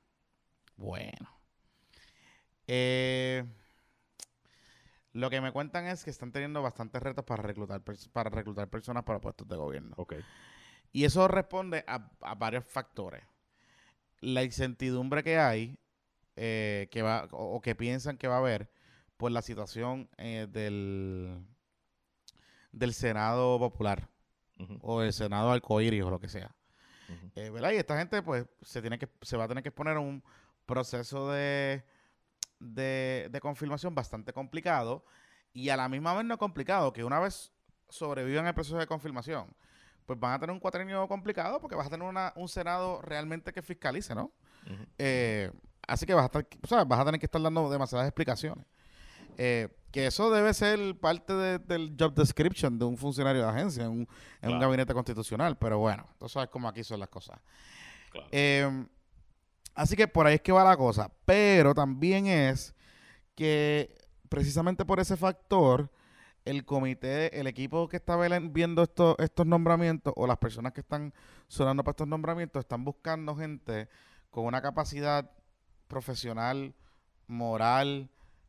Lo que me cuentan es que están teniendo bastantes retos para reclutar personas para puestos de gobierno.
Ok.
Y eso responde a varios factores. La incertidumbre que hay, que va o que piensan que va a haber por la situación del Senado Popular o del Senado Arcoíris o lo que sea. ¿Verdad? Y esta gente pues se va a tener que exponer a un proceso de confirmación bastante complicado y a la misma vez no complicado, que una vez sobrevivan el proceso de confirmación, pues van a tener un cuatrenio complicado porque vas a tener un Senado realmente que fiscalice, ¿no? Así que vas a tener que estar dando demasiadas explicaciones. Que eso debe ser parte del job description de un funcionario de agencia en un gabinete constitucional, pero bueno, tú sabes cómo aquí son las cosas. Claro. Así que por ahí es que va la cosa, pero también es que precisamente por ese factor, el comité, el equipo que está viendo estos nombramientos o las personas que están sonando para estos nombramientos están buscando gente con una capacidad profesional, moral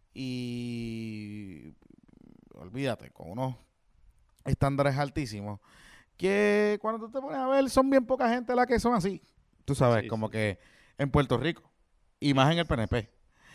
y olvídate, con unos estándares altísimos, que cuando tú te pones a ver son bien poca gente la que son así, tú sabes, que en Puerto Rico y más en el PNP.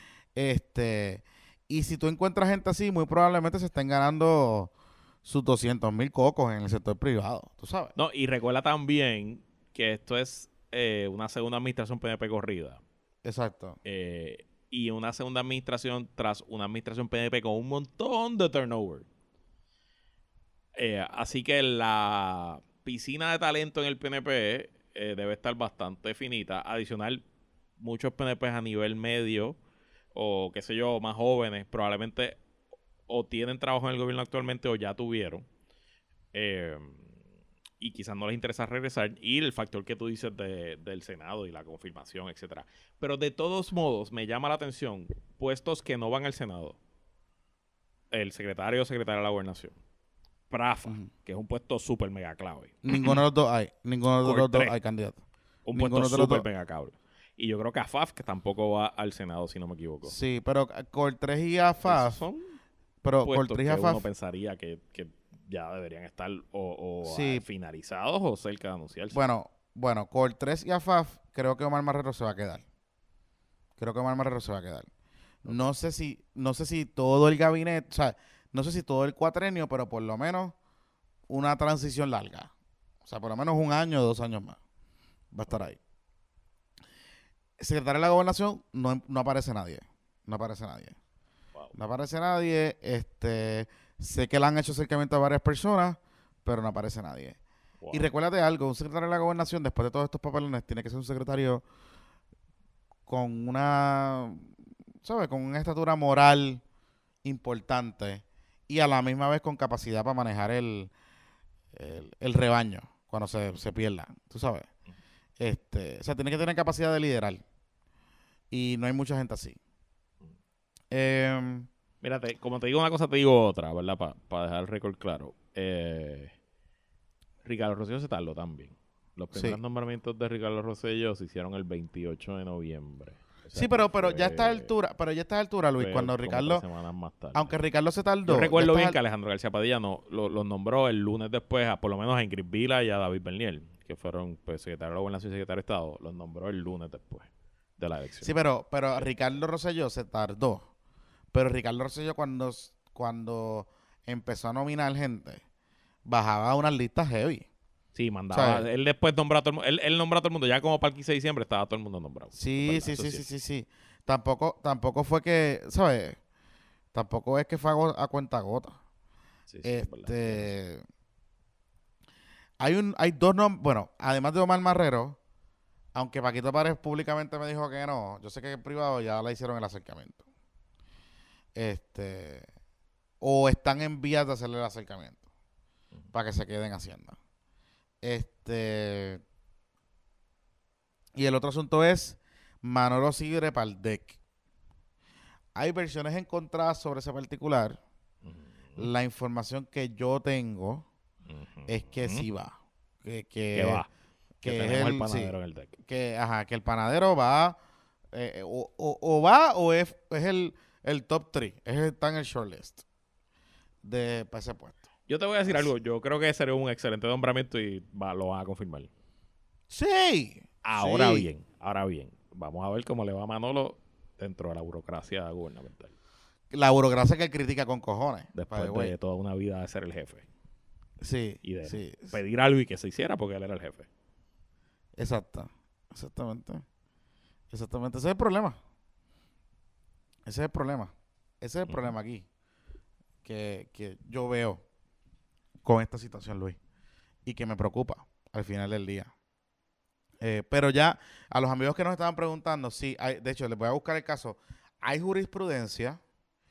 Y si tú encuentras gente así, muy probablemente se estén ganando sus 200,000 cocos en el sector privado, tú sabes.
No, y recuerda también que esto es una segunda administración PNP corrida.
Exacto.
Y una segunda administración tras una administración PNP con un montón de turnover. Así que la piscina de talento en el PNP debe estar bastante finita. Adicional, muchos PNPs a nivel medio o qué sé yo, más jóvenes, probablemente o tienen trabajo en el gobierno actualmente o ya tuvieron. Y quizás no les interesa regresar. Y el factor que tú dices del Senado y la confirmación, etcétera. Pero de todos modos, me llama la atención puestos que no van al Senado. El secretario o secretaria de la Gobernación. Prafa, que es un puesto súper mega clave.
Ninguno de los dos hay. Ninguno de los dos hay candidato.
Un puesto súper mega clave. Y yo creo que AFAF, que tampoco va al Senado, si no me equivoco.
Sí, pero Col3 y AFAF...
son
pero
Col3 y AFAF... uno pensaría que ya deberían estar
sí,
finalizados o cerca de anunciarse.
Bueno, Col3 y AFAF, creo que Omar Marrero se va a quedar. No sé si todo el gabinete, o sea, no sé si todo el cuatrenio, pero por lo menos una transición larga. O sea, por lo menos 1 año o 2 años más. Va a estar ahí. Secretario de la Gobernación, no aparece nadie. Wow. No aparece nadie. Sé que le han hecho acercamiento a varias personas, pero no aparece nadie. Wow. Y recuérdate algo, un secretario de la Gobernación, después de todos estos papelones, tiene que ser un secretario con una, ¿sabes? Con una estatura moral importante y a la misma vez con capacidad para manejar el rebaño cuando se pierda, tú sabes. O sea, tiene que tener capacidad de liderar. Y no hay mucha gente así.
Mírate, como te digo una cosa, te digo otra, ¿verdad? Para dejar el récord claro. Ricardo Rosselló se tardó también. Los primeros nombramientos de Ricardo Rosselló se hicieron el 28 de noviembre. O sea,
sí, pero ya a esta altura, Luis, cuando Ricardo, aunque Ricardo se tardó.
Yo recuerdo bien que Alejandro García Padilla los nombró el lunes después, por lo menos a Ingrid Vila y a David Bernier, que fueron pues, secretario de la Gobernación y secretario de Estado, los nombró el lunes después de la elección.
Sí, pero Ricardo Rosselló se tardó. Pero Ricardo Rosselló cuando empezó a nominar gente, bajaba unas listas heavy.
Sí, mandaba. O sea, él después nombró a todo el mundo. Él nombró a todo el mundo. Ya como para el 15 de diciembre estaba todo el mundo nombrado.
Sí. Tampoco fue que, ¿sabes? Tampoco es que fue a cuenta gota. Sí, hay dos nombres. Bueno, además de Omar Marrero, aunque Paquito Párez públicamente me dijo que no, yo sé que en privado ya le hicieron el acercamiento. O están en vías de hacerle el acercamiento para que se queden haciendo. Y el otro asunto es Manolo Sigre Paldec. Hay versiones encontradas sobre ese particular. La información que yo tengo es que sí va. Que
va. Que es el panadero en el deck.
Que el panadero va o va o es el top 3. Está en el shortlist para ese puesto.
Yo te voy a decir algo. Yo creo que sería un excelente nombramiento y lo van a confirmar.
Sí.
Ahora bien. Vamos a ver cómo le va a Manolo dentro de la burocracia gubernamental.
La burocracia que él critica con cojones.
Después de toda una vida de ser el jefe.
Sí,
y de
sí.
pedir algo y que se hiciera porque él era el jefe.
Exactamente. Ese es el problema. Ese es el problema. Ese es el problema aquí que yo veo con esta situación, Luis, y que me preocupa al final del día. Pero ya a los amigos que nos estaban preguntando, sí, de hecho, les voy a buscar el caso. Hay jurisprudencia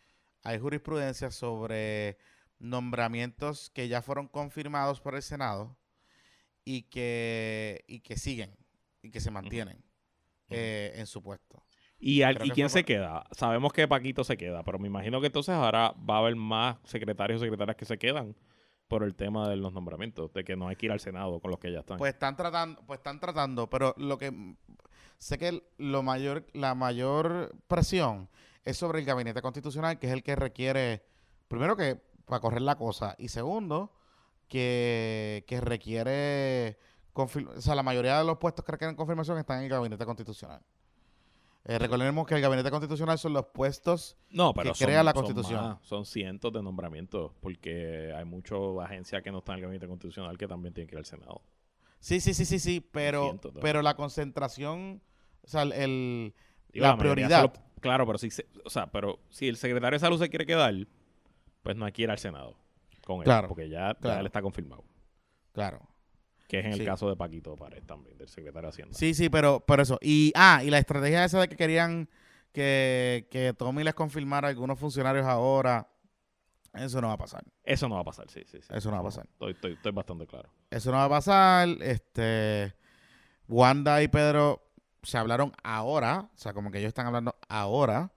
sobre nombramientos que ya fueron confirmados por el Senado y que siguen y que se mantienen en su puesto.
¿Y
Creo que
quién
fue
se queda? Sabemos que Paquito se queda, pero me imagino que entonces ahora va a haber más secretarios o secretarias que se quedan por el tema de los nombramientos, de que no hay que ir al Senado con los que ya están.
Pues están tratando, pero lo que sé que la mayor presión es sobre el gabinete constitucional, que es el que requiere, primero que para correr la cosa, y segundo, que requiere, o sea, la mayoría de los puestos que requieren confirmación están en el gabinete constitucional. Recordemos que el gabinete constitucional son los puestos
No, pero
que crea la Constitución.
Son cientos de nombramientos, porque hay muchas agencias que no están en el gabinete constitucional que también tienen que ir al Senado.
Sí, pero,
Cientos, ¿no?
pero la concentración, o sea,
Digo,
la
mayoría
prioridad.
claro, pero pero si el secretario de salud se quiere quedar, pues no hay que ir al Senado con él,
Claro,
porque ya él está confirmado.
Claro.
Que es en el
Sí.
caso de Paquito Pared también, del secretario de Hacienda.
Sí, pero eso. Y la estrategia esa de que querían que Tommy les confirmara a algunos funcionarios ahora, eso no va a pasar.
Eso no va a pasar, sí.
Eso no va a pasar.
Estoy bastante claro.
Eso no va a pasar. Wanda y Pedro se hablaron ahora, o sea, como que ellos están hablando ahora.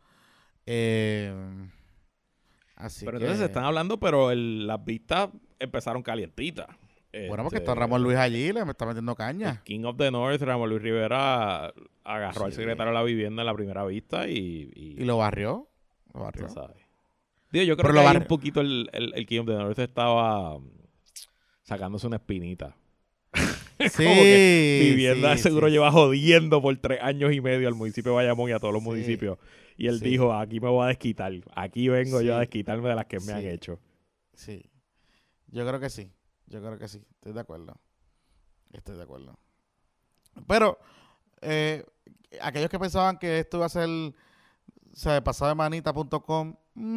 Así
Pero
que...
entonces se están hablando, pero las vistas empezaron calientitas.
Bueno, porque está Ramón Luis allí, le está metiendo
El
caña.
King of the North, Ramón Luis Rivera, agarró al
Sí.
secretario de la vivienda en la primera vista
Y lo barrió. Lo barrió.
tú sabes. Digo, yo creo
Pero
que
lo
ahí
barrió.
un poquito el King of the North estaba sacándose una espinita.
Sí.
Como que vivienda
sí,
seguro
sí,
lleva jodiendo por 3 años y medio al municipio de Bayamón y a todos los
Sí.
municipios. Y él
Sí.
dijo, aquí me voy a desquitar. Aquí vengo yo a
Sí.
desquitarme de las que me han
Sí.
hecho.
Sí. Yo creo que sí. Estoy de acuerdo. Pero, aquellos que pensaban que esto iba a ser, o sea, pasademanita.com,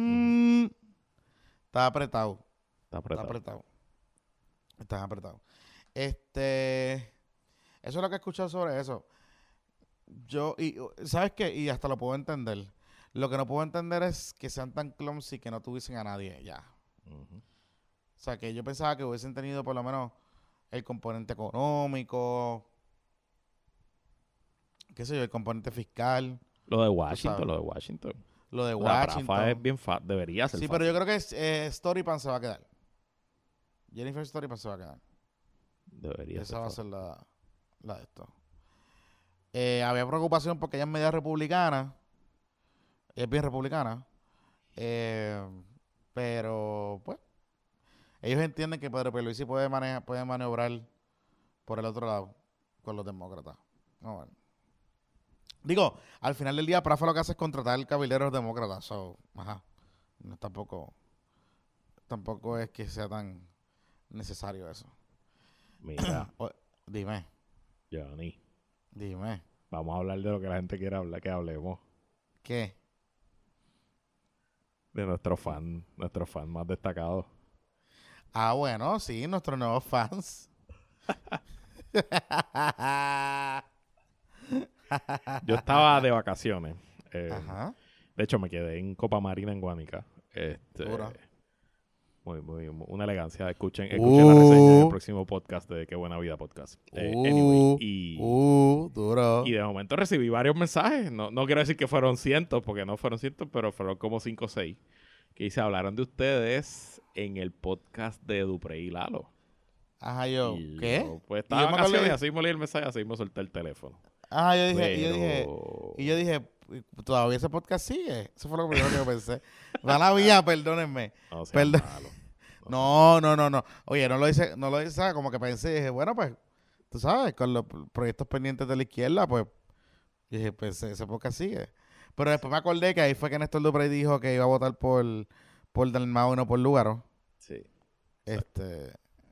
está apretado.
Está apretado.
Están apretados. Eso es lo que he escuchado sobre eso. ¿Sabes qué? Y hasta lo puedo entender. Lo que no puedo entender es que sean tan clumsy que no tuviesen a nadie ya.
Ujú.
O sea, que yo pensaba que hubiesen tenido por lo menos el componente económico, qué sé yo, el componente fiscal,
Lo de
sabes.
Washington.
lo de
La
Washington.
Prafa es bien debería ser
Sí,
fácil.
pero yo creo que Storypan se va a quedar. Jennifer Storypan se va a quedar.
Debería
Esa
ser
va a
fácil.
ser la de esto. Había preocupación porque ella es media republicana. Ella es bien republicana. Pero, pues, ellos entienden que Pedro Pierluisi puede maniobrar por el otro lado con los demócratas. No, bueno. Digo, al final del día, Prafa lo que hace es contratar cabilderos demócratas. So, ajá. No, tampoco es que sea tan necesario eso.
Mira,
Dime.
Johnny,
Dime.
vamos a hablar de lo que la gente quiere hablar, que hablemos.
¿Qué?
De nuestro fan más destacado.
Bueno, sí, nuestros nuevos fans.
Yo estaba de vacaciones.
Ajá.
De hecho, me quedé en Copa Marina en Guánica.
Duro.
Muy, una elegancia. Escuchen la reseña en el próximo podcast de Qué Buena Vida Podcast. Anyway,
Duro.
y de momento recibí varios mensajes. No quiero decir que fueron cientos, porque no fueron cientos, pero fueron como 5 o 6. Que dice, hablaron de ustedes en el podcast de Duprey y Lalo.
Ajá, yo.
Y
¿Qué?
yo, pues
Y
estaba
yo
de
me
vacaciones,
acordé-
así me leí el mensaje, así me solté el teléfono.
Ajá, yo dije, ¿todavía ese podcast sigue? Eso fue lo primero que yo pensé. Mala mía, perdónenme.
No seas
Perdón.
malo.
No. Oye, no lo hice, ¿sabes? Como que pensé y dije, bueno, pues, tú sabes, con los proyectos pendientes de la izquierda, pues, dije, pues, ese podcast sigue. Pero después me acordé que ahí fue que Néstor Duprey dijo que iba a votar por Dalmau y no por Lugaro.
Sí.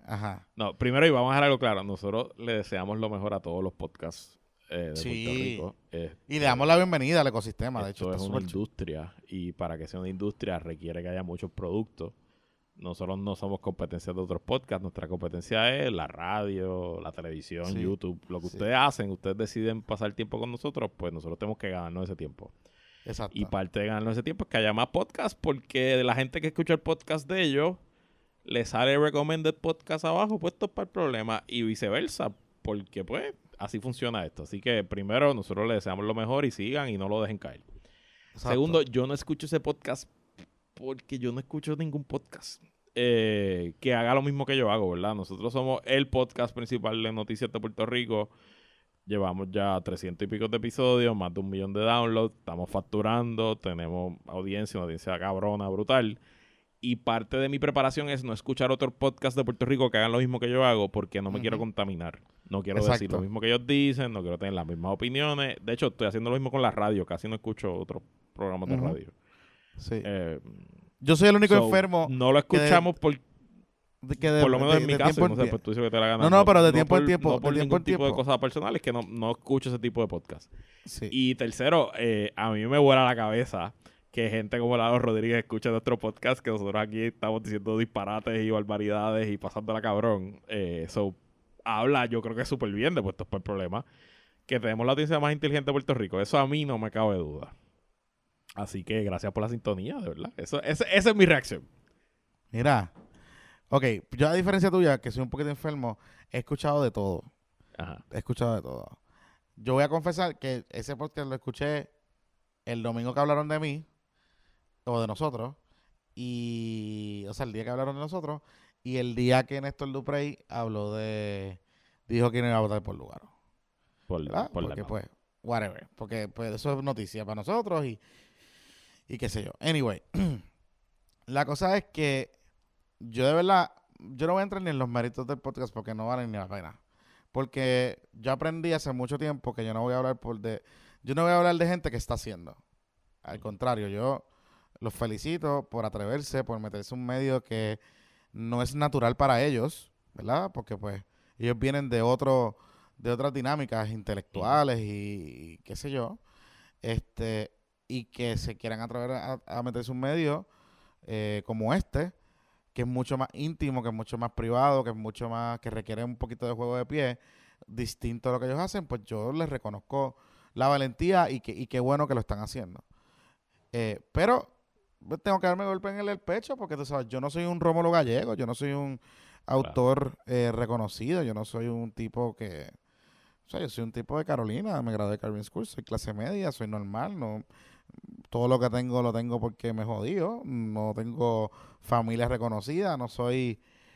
Ajá.
No, primero y vamos a dejar algo claro. Nosotros le deseamos lo mejor a todos los podcasts de
Sí.
Puerto Rico.
Y le damos la bienvenida al ecosistema. De hecho,
Esto
está
es una
súper chulo.
industria y para que sea una industria requiere que haya muchos productos. Nosotros no somos competencia de otros podcasts. Nuestra competencia es la radio, la televisión,
Sí,
YouTube. Lo que
sí.
ustedes hacen, ustedes deciden pasar tiempo con nosotros, pues nosotros tenemos que ganarnos ese tiempo.
Exacto.
Y parte de ganarnos ese tiempo es que haya más podcasts porque de la gente que escucha el podcast de ellos le sale recommended podcast abajo puestos para el problema y viceversa, porque pues así funciona esto. Así que primero nosotros les deseamos lo mejor y sigan y no lo dejen caer.
Exacto.
Segundo, yo no escucho ese podcast porque yo no escucho ningún podcast que haga lo mismo que yo hago, ¿verdad? Nosotros somos el podcast principal de noticias de Puerto Rico. Llevamos ya 300 y pico de episodios, más de 1 millón de downloads, estamos facturando, tenemos audiencia, una audiencia cabrona, brutal. Y parte de mi preparación es no escuchar otros podcasts de Puerto Rico que hagan lo mismo que yo hago porque no me quiero contaminar. No quiero decir lo mismo que ellos dicen, no quiero tener las mismas opiniones. De hecho, estoy haciendo lo mismo con la radio, casi no escucho otros programas de radio.
Sí. Yo soy el único enfermo.
No lo escuchamos por lo menos en mi caso, no sé, pues tú dices que te la ganas.
No, pero de tiempo en tiempo.
No por
de
ningún
tiempo
tipo de cosas personales, que no escucho ese tipo de podcast.
Sí.
Y tercero, a mí me vuela la cabeza que gente como Lalo Rodríguez escucha nuestro podcast, que nosotros aquí estamos diciendo disparates y barbaridades y pasándola cabrón. Habla, yo creo que súper bien de Puestos por el Problema, que tenemos la audiencia más inteligente de Puerto Rico. Eso a mí no me cabe duda. Así que gracias por la sintonía, de verdad. Esa es mi reacción.
Mira, ok, yo a diferencia tuya, que soy un poquito enfermo, he escuchado de todo.
Ajá.
He escuchado de todo. Yo voy a confesar que ese podcast lo escuché el domingo que hablaron de mí, o de nosotros, o sea, el día que hablaron de nosotros, y el día que Néstor Duprey dijo que no iba a votar por Lugaro. Porque pues, whatever, porque pues eso es noticia para nosotros y qué sé yo. Anyway, la cosa es que yo de verdad, yo no voy a entrar ni en los méritos del podcast porque no valen ni la pena. Porque yo aprendí hace mucho tiempo que yo no voy a hablar yo no voy a hablar de gente que está haciendo. Al contrario, yo los felicito por atreverse, por meterse en un medio que no es natural para ellos, ¿verdad? Porque pues ellos vienen de otras dinámicas intelectuales y qué sé yo, y que se quieran atrever a meterse en un medio como que es mucho más íntimo, que es mucho más privado, que es mucho más, que requiere un poquito de juego de pie, distinto a lo que ellos hacen, pues yo les reconozco la valentía y qué bueno que lo están haciendo. Pero tengo que darme golpe en el pecho porque tú sabes, yo no soy un Rómulo Gallego, yo no soy un autor reconocido, yo no soy un tipo o sea, yo soy un tipo de Carolina, me gradué de Carolina School, soy clase media, soy normal, no, todo lo que tengo lo tengo porque me jodió, no tengo familia reconocida, no soy,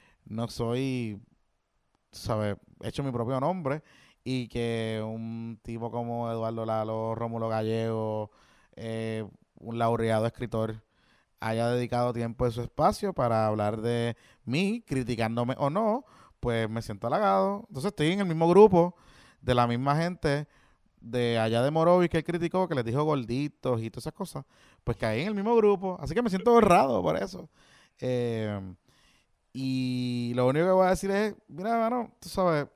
¿sabes? He hecho mi propio nombre y que un tipo como Eduardo Lalo, Rómulo Gallego, un laureado escritor, haya dedicado tiempo de su espacio para hablar de mí, criticándome o no, pues me siento halagado. Entonces estoy en el mismo grupo de la misma gente de allá de Morovis que él criticó, que les dijo gorditos y todas esas cosas, pues caí en el mismo grupo. Así que me siento honrado por eso. Y lo único que voy a decir es, mira, hermano, tú sabes,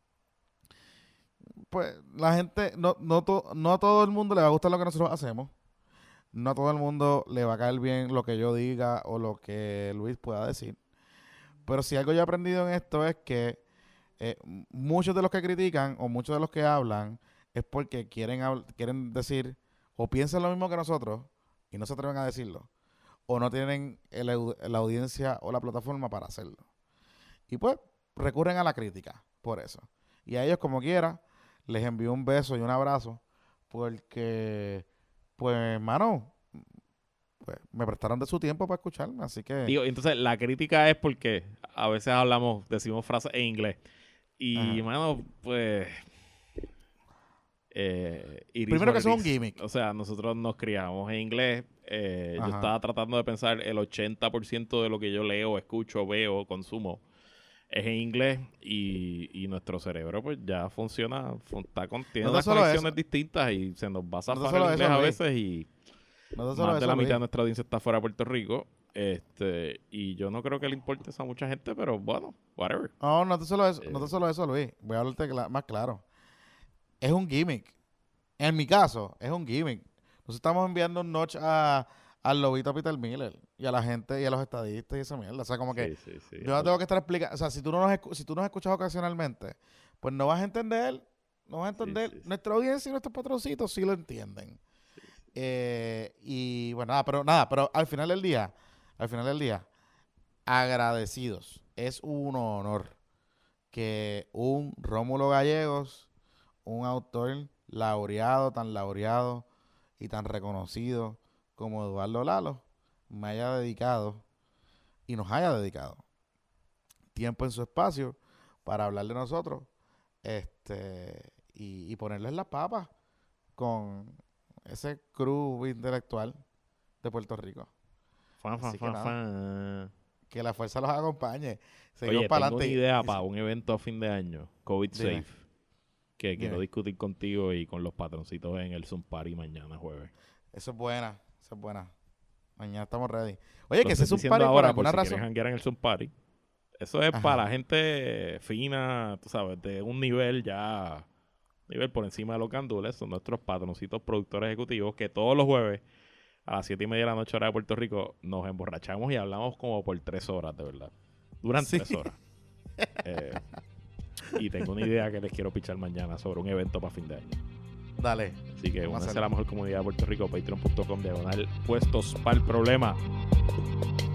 pues la gente, no a todo el mundo le va a gustar lo que nosotros hacemos. No a todo el mundo le va a caer bien lo que yo diga o lo que Luis pueda decir. Pero si algo yo he aprendido en esto es que muchos de los que critican o muchos de los que hablan es porque quieren decir o piensan lo mismo que nosotros y no se atreven a decirlo. O no tienen la audiencia o la plataforma para hacerlo. Y pues recurren a la crítica por eso. Y a ellos como quiera les envío un beso y un abrazo porque, pues, hermano, pues, me prestaron de su tiempo para escucharme, así que...
Digo, entonces la crítica es porque a veces decimos frases en inglés. Y, mano, pues...
primero que eso es un gimmick.
O sea, nosotros nos criamos en inglés. Yo estaba tratando de pensar el 80% de lo que yo leo, escucho, veo, consumo es en inglés y nuestro cerebro pues ya tiene unas conexiones distintas y se nos va a zafar el inglés a veces y más de la mitad de nuestra audiencia está fuera de Puerto Rico. Y yo no creo que le importe eso a mucha gente, pero bueno, whatever.
No, no te solo eso, no te solo eso, Luis. Voy a hablarte más claro. Es un gimmick. En mi caso, es un gimmick. Nosotros estamos enviando un notch al lobito Peter Miller y a la gente y a los estadistas y esa mierda. O sea, como que
Sí.
yo no tengo que estar explicando. O sea, si tú nos escuchas ocasionalmente, pues no vas a entender. No vas a entender.
Sí.
Nuestra audiencia y nuestros patroncitos sí lo entienden. Y bueno, pero al final del día, agradecidos. Es un honor que un Rómulo Gallegos, un autor tan laureado y tan reconocido como Eduardo Lalo, me haya dedicado y nos haya dedicado tiempo en su espacio para hablar de nosotros y ponerles las papas con ese crew intelectual de Puerto Rico. Así que nada, que la fuerza los acompañe. Seguimos
Oye,
para
tengo una
adelante.
idea para un evento a fin de año, COVID
Dime.
Safe, que quiero discutir contigo y con los patroncitos en el Zoom Party mañana jueves.
Eso es buena. Mañana estamos ready. Oye, que ese es un
diciendo
party por
ahora,
alguna
si
razón.
quieres janguear en el Zoom Party. Eso es
Ajá.
para la gente fina, tú sabes, de un nivel por encima de los candules. Son nuestros patroncitos productores ejecutivos que todos los jueves a las 7:30 de la noche hora de Puerto Rico nos emborrachamos y hablamos como por 3 horas, de verdad. Duran 3 horas. Y tengo una idea que les quiero pichar mañana sobre un evento para fin de año.
Dale.
Así que
Vamos a
únanse a
hacerlo.
la mejor comunidad de Puerto Rico, patreon.com/puestos para el problema.